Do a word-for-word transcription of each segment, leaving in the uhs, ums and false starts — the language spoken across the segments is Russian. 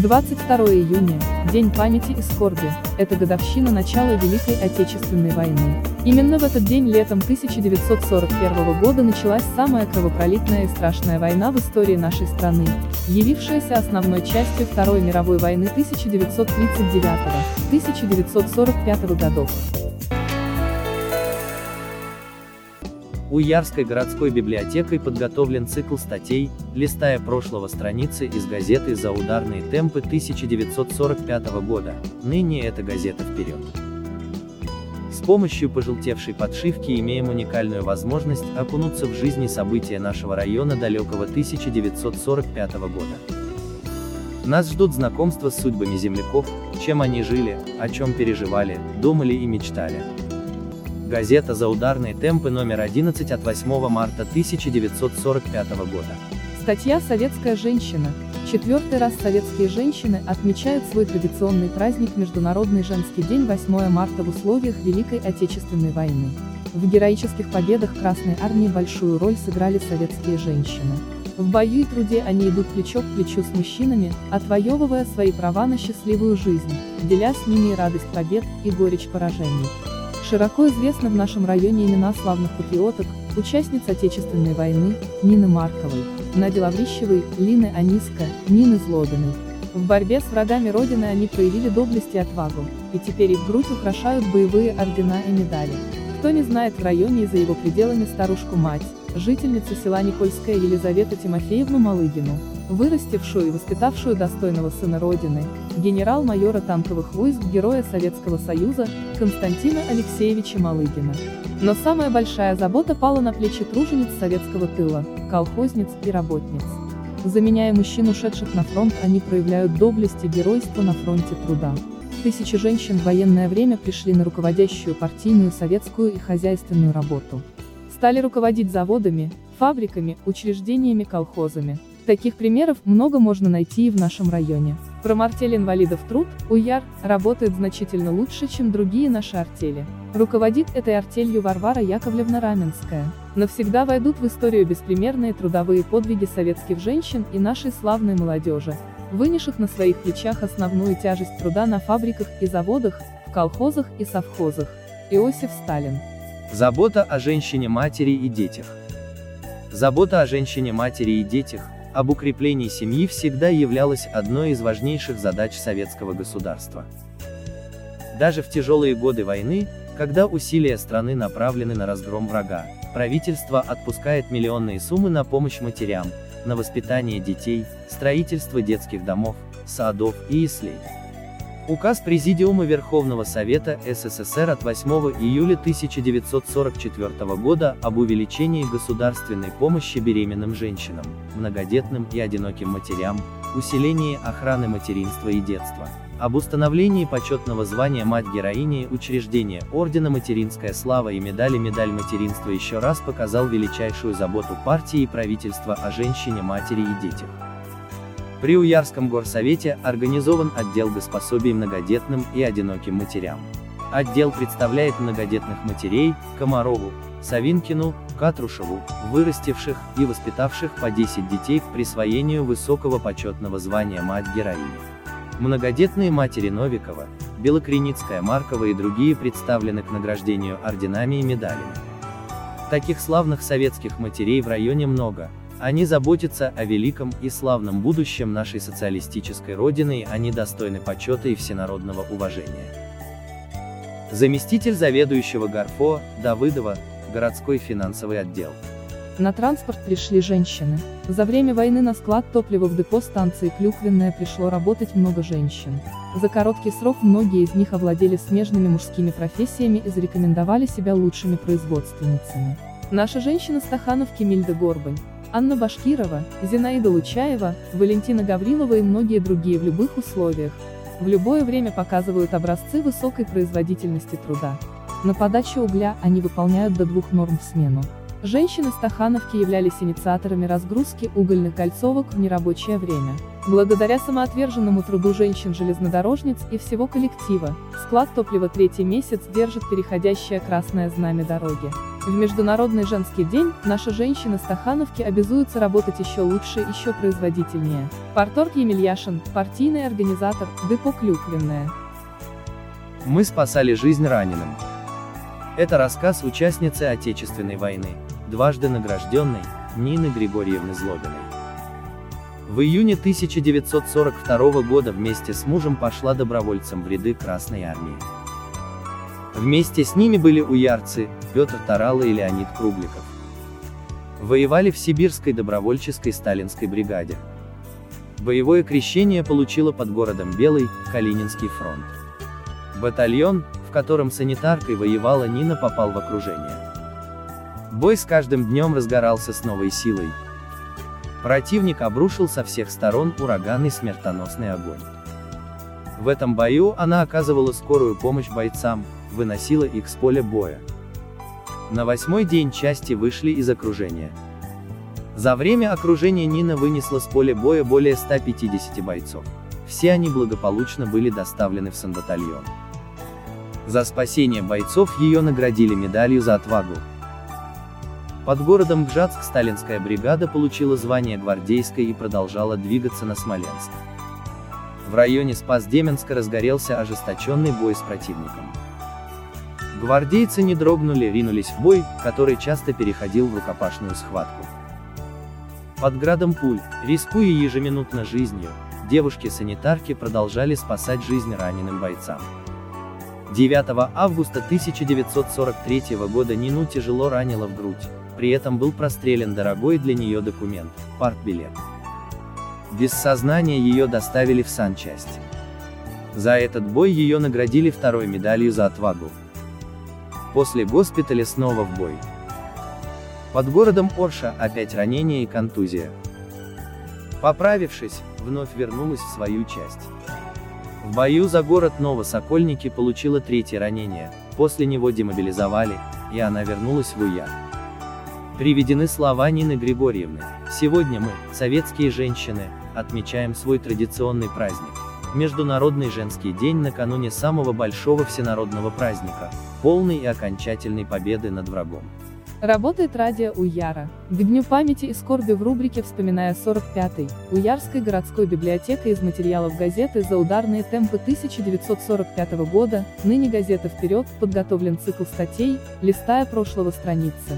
двадцать второе июня – День памяти и скорби, это годовщина начала Великой Отечественной войны. Именно в этот день летом тысяча девятьсот сорок первого года началась самая кровопролитная и страшная война в истории нашей страны, явившаяся основной частью Второй мировой войны тысяча девятьсот тридцать девятого — тысяча девятьсот сорок пятого годов. Уярской городской библиотекой подготовлен цикл статей «Листая прошлого» страницы из газеты «За ударные темпы» тысяча девятьсот сорок пятого года, ныне это газета «Вперед». С помощью пожелтевшей подшивки имеем уникальную возможность окунуться в жизни события нашего района далекого тысяча девятьсот сорок пятого года. Нас ждут знакомства с судьбами земляков, чем они жили, о чем переживали, думали и мечтали. Газета «За ударные темпы» номер одиннадцать от восьмого марта тысяча девятьсот сорок пятого года. Статья «Советская женщина». Четвертый раз советские женщины отмечают свой традиционный праздник Международный женский день восьмое марта в условиях Великой Отечественной войны. В героических победах Красной Армии большую роль сыграли советские женщины. В бою и труде они идут плечо к плечу с мужчинами, отвоевывая свои права на счастливую жизнь, деля с ними и радость побед, и горечь поражений. Широко известны в нашем районе имена славных патриоток, участниц Отечественной войны: Нины Марковой, Нади Лаврищевой, Лины Аниско, Нины Злобиной. В борьбе с врагами Родины они проявили доблесть и отвагу, и теперь их грудь украшают боевые ордена и медали. Кто не знает в районе и за его пределами старушку-мать, жительницу села Никольская Елизавету Тимофеевну Малыгину, вырастившую и воспитавшую достойного сына Родины, генерал-майора танковых войск Героя Советского Союза, Константина Алексеевича Малыгина. Но самая большая забота пала на плечи тружениц советского тыла, колхозниц и работниц. Заменяя мужчин, ушедших на фронт, они проявляют доблесть и геройство на фронте труда. Тысячи женщин в военное время пришли на руководящую партийную, советскую и хозяйственную работу. Стали руководить заводами, фабриками, учреждениями, колхозами. Таких примеров много можно найти и в нашем районе. Промартель инвалидов труд, УЯР, работает значительно лучше, чем другие наши артели. Руководит этой артелью Варвара Яковлевна Раменская. Навсегда войдут в историю беспримерные трудовые подвиги советских женщин и нашей славной молодежи, вынесших на своих плечах основную тяжесть труда на фабриках и заводах, в колхозах и совхозах. Иосиф Сталин. Забота о женщине, матери и детях. Забота о женщине, матери и детях, об укреплении семьи всегда являлась одной из важнейших задач советского государства. Даже в тяжелые годы войны, когда усилия страны направлены на разгром врага, правительство отпускает миллионные суммы на помощь матерям, на воспитание детей, строительство детских домов, садов и яслей. Указ Президиума Верховного Совета СССР от восьмого июля тысяча девятьсот сорок четвёртого года об увеличении государственной помощи беременным женщинам, многодетным и одиноким матерям, усилении охраны материнства и детства, об установлении почетного звания Мать-героини, учреждения Ордена Материнская слава и медали Медаль материнства еще раз показал величайшую заботу партии и правительства о женщине, матери и детях. При Уярском горсовете организован отдел госпособий многодетным и одиноким матерям. Отдел представляет многодетных матерей: Комарову, Савинкину, Катрушеву, вырастивших и воспитавших по десять детей к присвоению высокого почетного звания Мать-героини. Многодетные матери Новикова, Белокреницкая, Маркова и другие представлены к награждению орденами и медалями. Таких славных советских матерей в районе много. Они заботятся о великом и славном будущем нашей социалистической родины, и они достойны почета и всенародного уважения. Заместитель заведующего ГАРФО, Давыдова, городской финансовый отдел. На транспорт пришли женщины. За время войны на склад топлива в депо станции Клюквенная пришло работать много женщин. За короткий срок многие из них овладели смежными мужскими профессиями и зарекомендовали себя лучшими производственницами. Наши женщины Стахановки Мильда Горбань, Анна Башкирова, Зинаида Лучаева, Валентина Гаврилова и многие другие в любых условиях, в любое время показывают образцы высокой производительности труда. На подаче угля они выполняют до двух норм в смену. Женщины Стахановки являлись инициаторами разгрузки угольных кольцовок в нерабочее время. Благодаря самоотверженному труду женщин-железнодорожниц и всего коллектива, склад топлива третий месяц держит переходящее красное знамя дороги. В Международный женский день наши женщины Стахановки обязуются работать еще лучше, еще производительнее. Парторг Емельяшин, партийный организатор, депо Клюквенное. Мы спасали жизнь раненым. Это рассказ участницы Отечественной войны, дважды награжденной, Нины Григорьевны Злобиной. В июне тысяча девятьсот сорок второго года вместе с мужем пошла добровольцем в ряды Красной армии. Вместе с ними были уярцы, Петр Тарало и Леонид Кругликов. Воевали в Сибирской добровольческой сталинской бригаде. Боевое крещение получило под городом Белый, Калининский фронт. Батальон, в котором санитаркой воевала Нина, попал в окружение. Бой с каждым днем разгорался с новой силой. Противник обрушил со всех сторон ураганный смертоносный огонь. В этом бою она оказывала скорую помощь бойцам, выносила их с поля боя. На восьмой день части вышли из окружения. За время окружения Нина вынесла с поля боя более ста пятидесяти бойцов. Все они благополучно были доставлены в санбатальон. За спасение бойцов ее наградили медалью за отвагу. Под городом Гжатск сталинская бригада получила звание гвардейской и продолжала двигаться на Смоленск. В районе Спас-Деменска разгорелся ожесточенный бой с противником. Гвардейцы не дрогнули, ринулись в бой, который часто переходил в рукопашную схватку. Под градом пуль, рискуя ежеминутно жизнью, девушки-санитарки продолжали спасать жизнь раненым бойцам. девятого августа тысяча девятьсот сорок третьего года Нину тяжело ранило в грудь, при этом был прострелен дорогой для нее документ – партбилет. Без сознания ее доставили в санчасть. За этот бой ее наградили второй медалью за отвагу. После госпиталя снова в бой. Под городом Орша опять ранение и контузия. Поправившись, вновь вернулась в свою часть. В бою за город Новосокольники получила третье ранение, после него демобилизовали, и она вернулась в УЯР. Приведены слова Нины Григорьевны: «Сегодня мы, советские женщины, отмечаем свой традиционный праздник. Международный женский день накануне самого большого всенародного праздника, полной и окончательной победы над врагом». Работает радио УЯРа. К Дню памяти и скорби в рубрике «Вспоминая сорок пятый» Уярской городской библиотекой из материалов газеты «За ударные темпы» тысяча девятьсот сорок пятого года, ныне газета «Вперед», подготовлен цикл статей, листая прошлого страницы.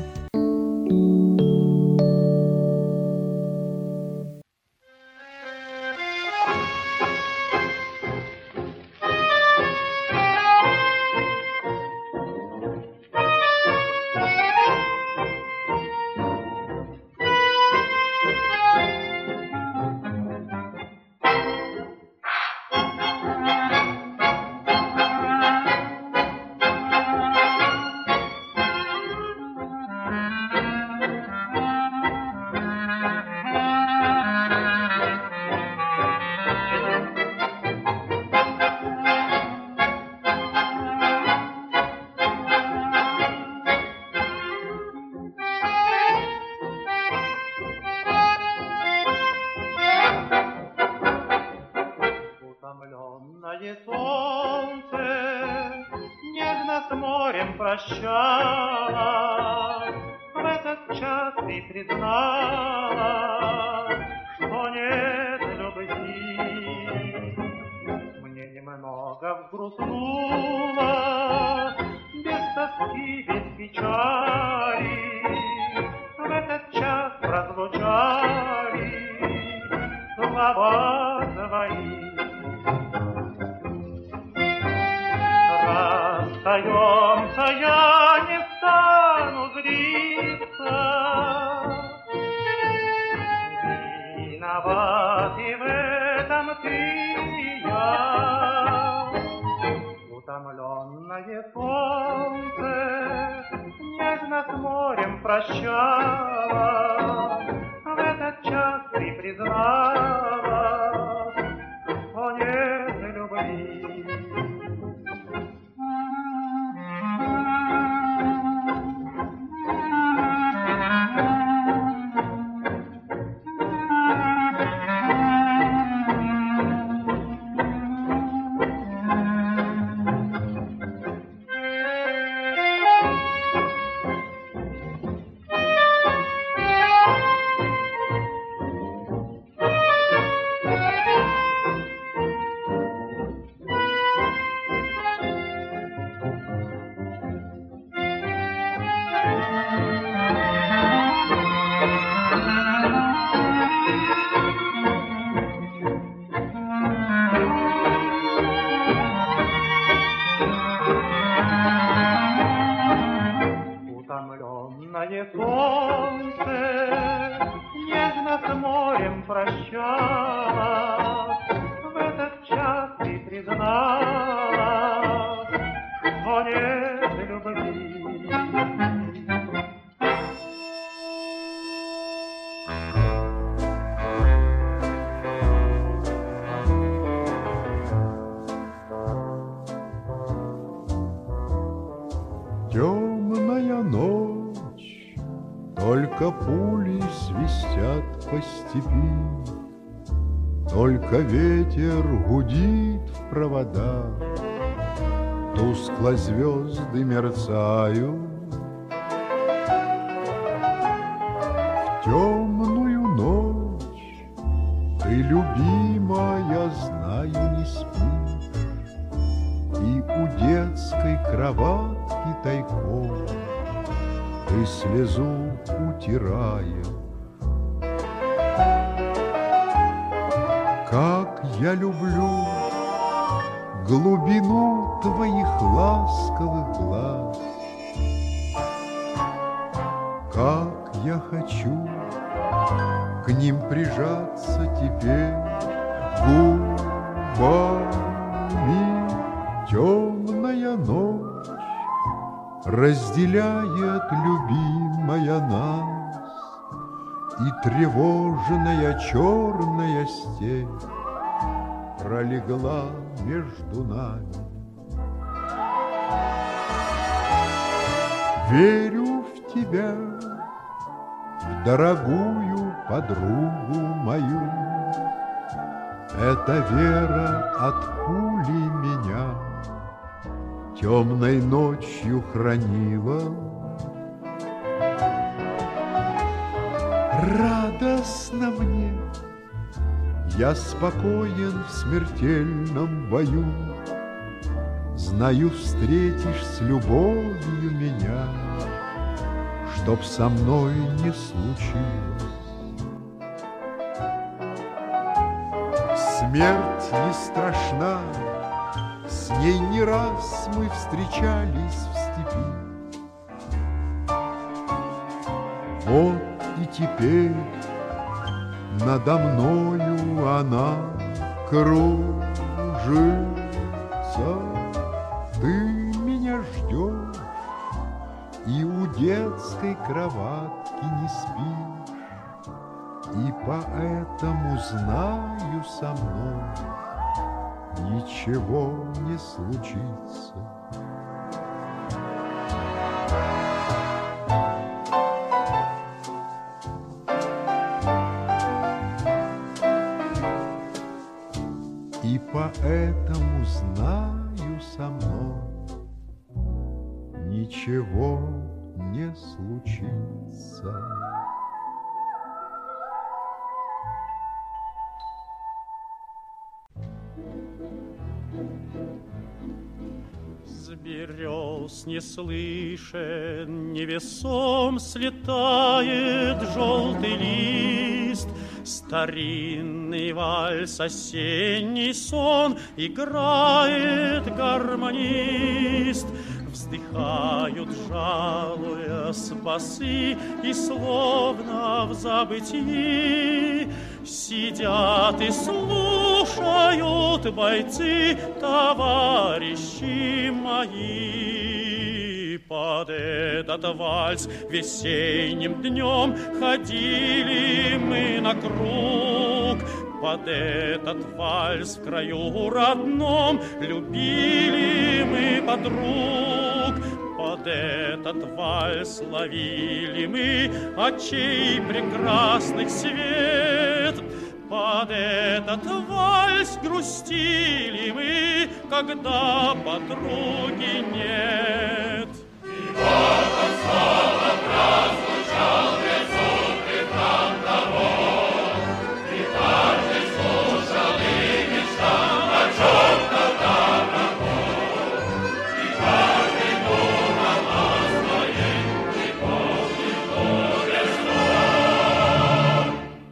Солнце нежно с морем прощалось, в этот час ты признала, что нет любви. Мне немного взгрустнуло, без тоски, без печали, в этот час прозвучали слова твои. Расстаемся, я не стану злиться, виноват и в этом ты и я. Утомленное солнце нежно с морем прощалось, в этот час ты признала, что нет любви. Ясное солнце нежно с морем прощалось, в этот час ты призналась, что нет любви. Темная ночь, только пули свистят по степи, только ветер гудит в проводах, тускло звезды мерцают. В темную ночь ты, любимая, знаю, не спишь, и у детской кроватки тайком ты слезу утираешь. Как я люблю глубину твоих ласковых глаз, как я хочу к ним прижаться теперь губами. Темная ночь разделяет, любимая, нас, и тревожная черная степь пролегла между нами. Верю в тебя, в дорогую подругу мою. Эта вера от пули меня темной ночью хранила. Радостно мне, я спокоен в смертельном бою. Знаю, встретишь с любовью меня, чтоб со мной не случилось. Смерть не страшна, с ней не раз мы встречались в степи. Вот и теперь надо мною она кружится. Ты меня ждешь и у детской кроватки не спишь, и поэтому знаю, со мной ничего не случится. И поэтому знаю, со мной ничего не случится. С берез не слышен, невесом слетает желтый лист. Старинный вальс, осенний сон играет гармонист. Вздыхают, жалуясь, басы, и словно в забытии сидят и слушают бойцы, товарищи мои. Под этот вальс весенним днем ходили мы на круг. Под этот вальс в краю родном любили мы подруг. Под этот вальс ловили мы очей прекрасных свет. Под этот вальс грустили мы, когда подруги нет. И вот он снова прозвучал безумный там того. И каждый слушал и мечтал о чем-то там таком. И каждый думал о своей, и помнит горе снов.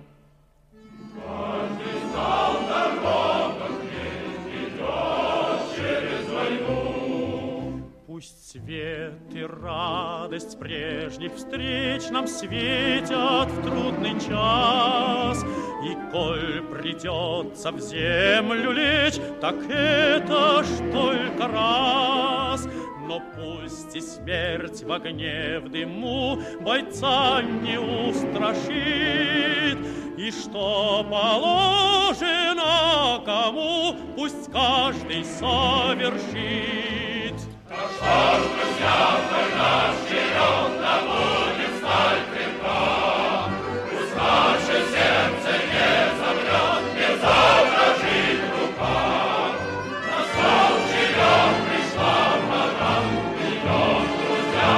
Каждый знал дорогу, где идет через войну. Пусть свет и радость прежде прежних встреч нам светят в трудный час. И коль придется в землю лечь, так это ж только раз. Но пусть и смерть в огне, в дыму бойца не устрашит, и что положено кому, пусть каждый совершит. Но что ж, друзья, вдоль нас вперед, да будет сталь крепка. Пусть наше сердце не замрет, не задрожит рука. На стол живем, пришла пора, идем, друзья,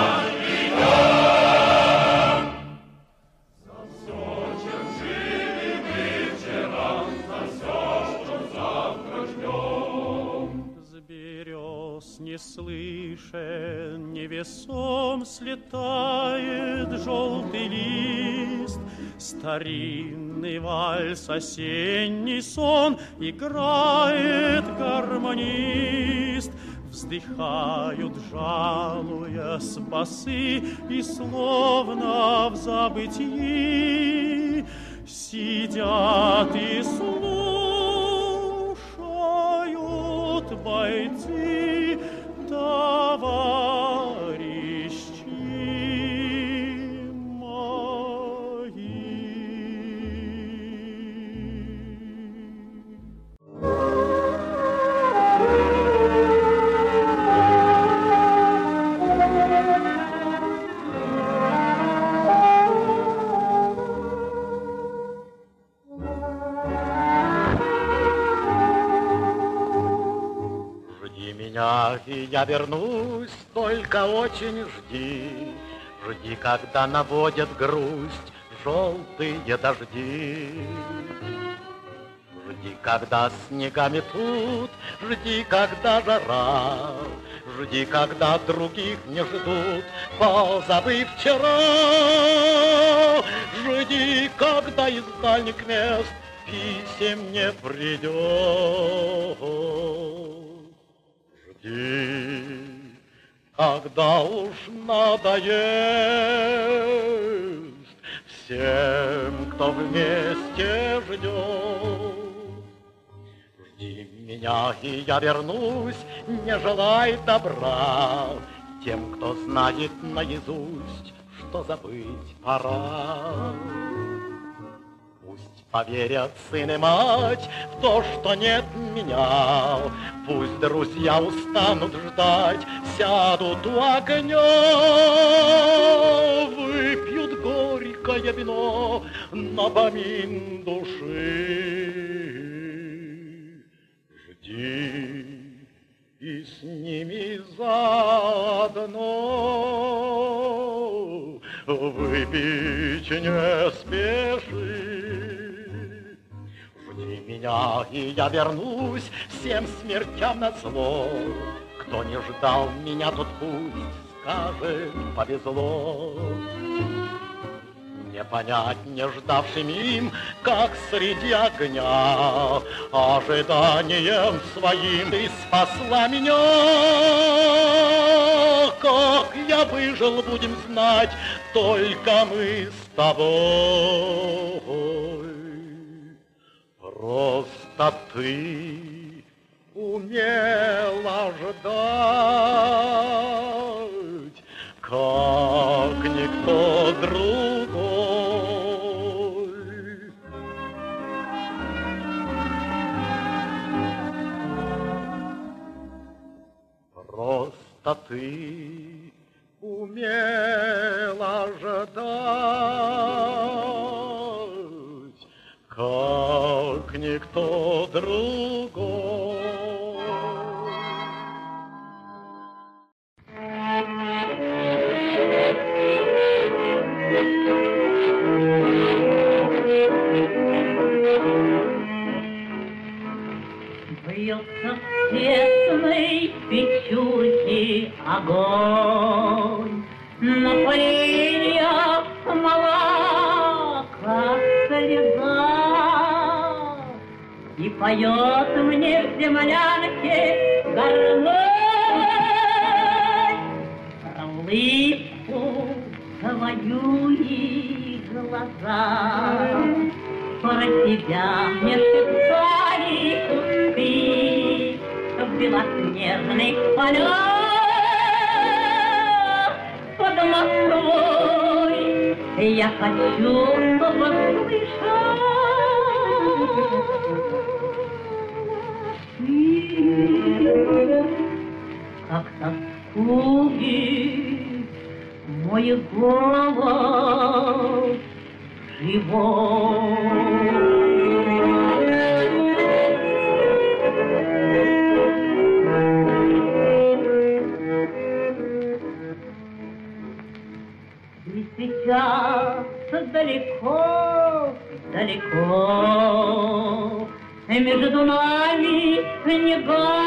идем. За все, чем жили мы вчера, за все, что завтра ждем. С берез не слышен, невесом слетает желтый лист. Старинный вальс, осенний сон играет гармонист. Вздыхают, жалуясь басы, и словно в забытии сидят и слушают бойцы, товарищи мои. И я вернусь, только очень жди. Жди, когда наводят грусть желтые дожди. Жди, когда снега метут, жди, когда жара. Жди, когда других не ждут, позабыв вчера. Жди, когда из дальних мест писем не придет. Жди, когда уж надоест всем, кто вместе ждет. Жди меня, и я вернусь, не желай добра тем, кто знает наизусть, что забыть пора. Поверят сын и мать в то, что нет меня. Пусть друзья устанут ждать, сядут у огня, выпьют горькое вино на помин души. Жди, и с ними заодно выпить не спеши. Жди меня, и я вернусь всем смертям назло. Кто не ждал меня, тот пусть скажет, повезло. Не понять не ждавшим им, как среди огня, ожиданием своим ты спасла меня. Как я выжил, будем знать только мы с тобой. Просто ты умела ждать, как никто другой. Просто ты умела ждать, как никто другой. Бьется в тесной печурке огонь, на поленьях смола, как слеза, и поет мне в землянке гармонь про улыбку, твои глаза. Про тебя мне шептали кусты в белоснежных полях под Москвой. Я хочу, чтобы слышал ты, как тоскует мой голос живой. И сейчас далеко, далеко между нами снега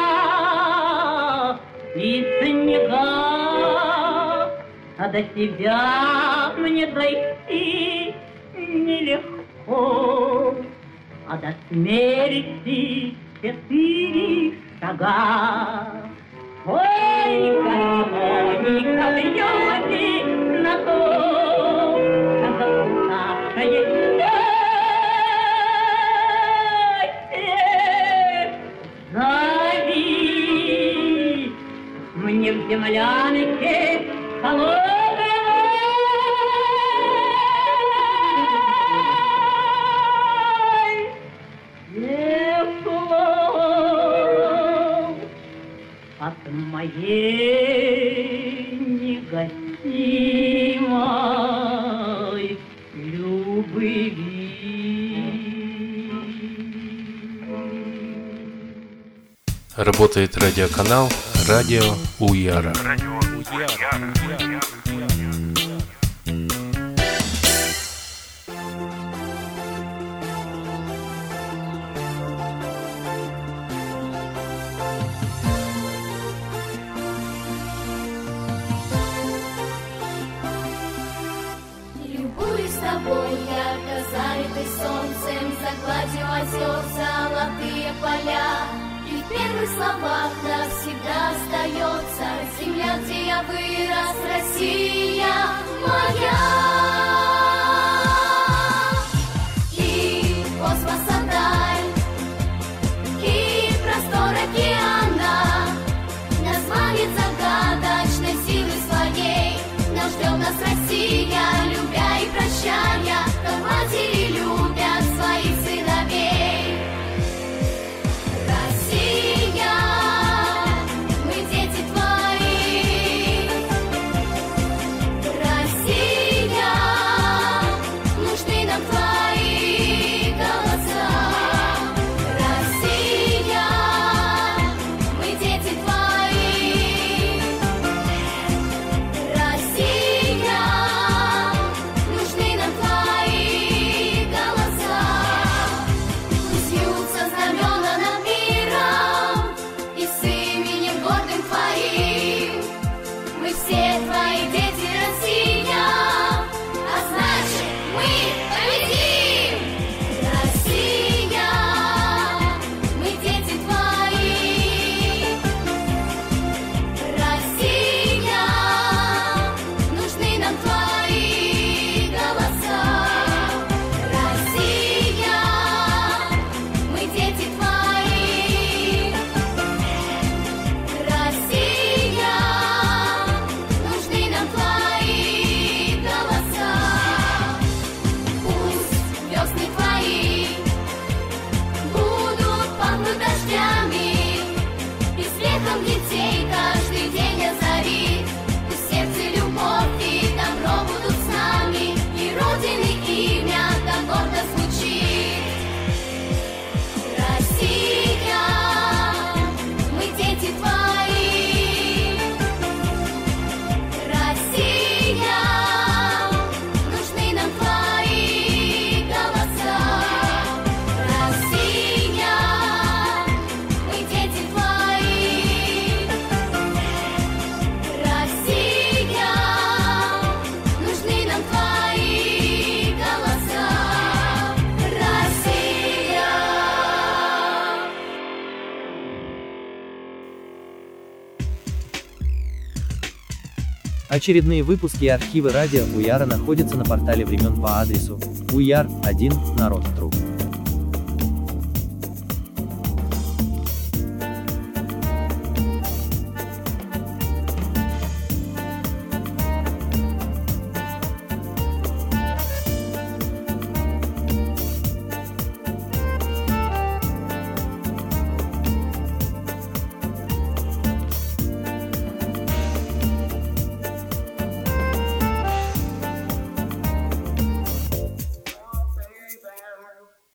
и снега, а до тебя мне дойти нелегко, а до смерти четыре шага. Ой, гармоника бьёте на то, как запутавшее счастье. Зови мне в землянке холодной тепло от моей негасимой любви. Работает радиоканал «Радио Уяра». Любуюсь тобой, ярко залитой солнцем, за гладью озер золотые поля. И в первых словах навсегда остается земля, где я вырос, Россия моя. И космоса даль, и простор океана нас манит загадочной силой своей. Нас ждет нас Россия, любя и прощая, как матери любят своих сыновей. Россия, мы дети твои. Россия, Очередные выпуски и архивы радио Уяра находятся на портале времен по адресу уяр один народ точка ру.